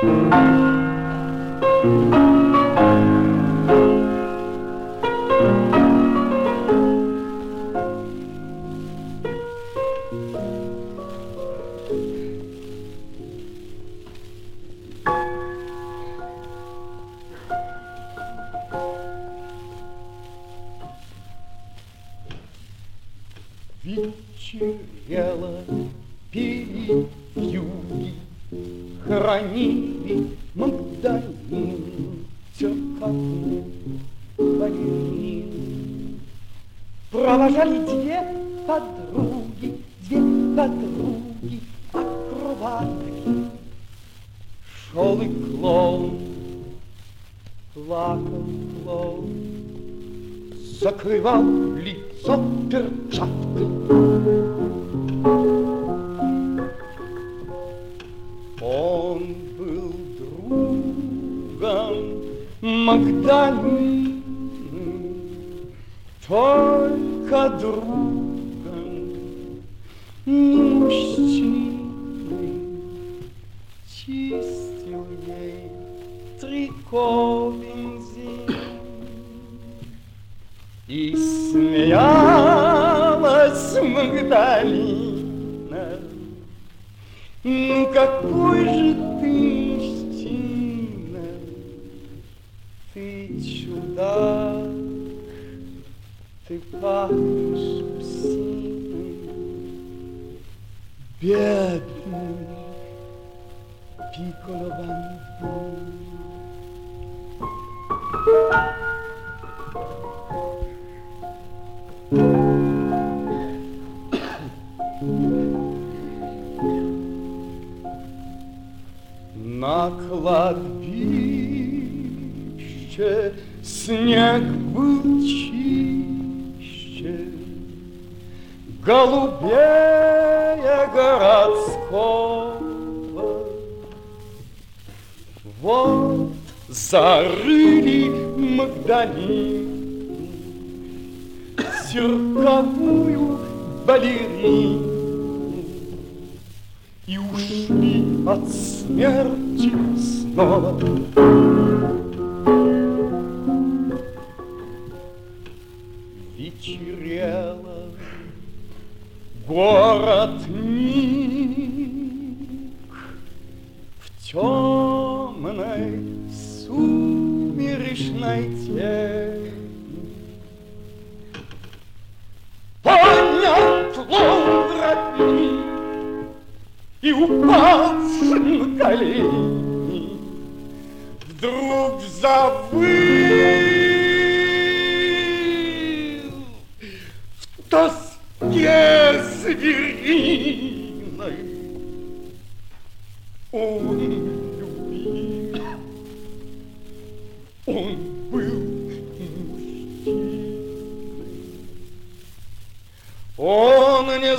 Вечерело, пили вьюги, хранили Магдалину, тёкоту, балерин. Провожали две подруги, акробатки. Шел и клоун, плакал клоун, закрывал лицо перчаткой. Он был другом Магдалины, только другом, не мужчиной. Чистил ей трико бензин и смеялась Магдалина. Ну какой же ты мужчина, ты чудак, ты пахнешь псиной, бедный Пикколо бамбу. На кладбище снег был чище, голубее городского. Вот зарыли Магдалину, цирковую балерину, и ушли от смерти снова. Вечерело, город ник в темной сумеречной тени. Поднял клоун воротник и упал на колени. Вдруг завыл в тоске звериной. Он любил, он был мужчиной. Он не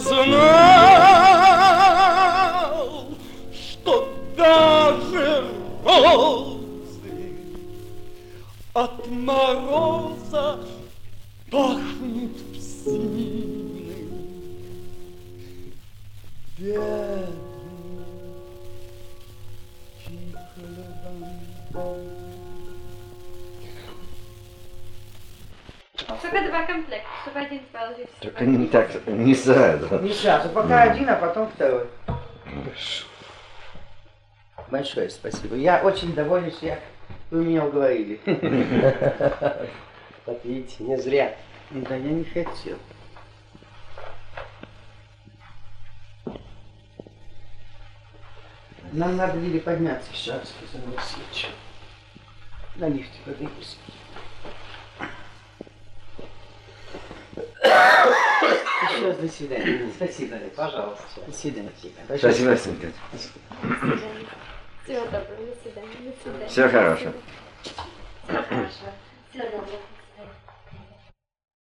знал, что даже розы от мороза пахнут псиной. Бедный Пикколо бамбу. Только два комплекта, чтобы один положить. Только не так, не сразу. Не сразу, пока один, а потом второй. Хорошо. Большое спасибо. Я очень доволен, что вы меня уговорили. Вот видите, не зря. Да я не хотел. Нам надо ли подняться еще раз, сказал Васильевич. На лифте поднимусь. Еще раз до свидания. Спасибо, Олег. Пожалуйста. До свидания. Спасибо, Васенька. Всего доброго, до свидания. Всего хорошего. Всего хорошего. Всего доброго.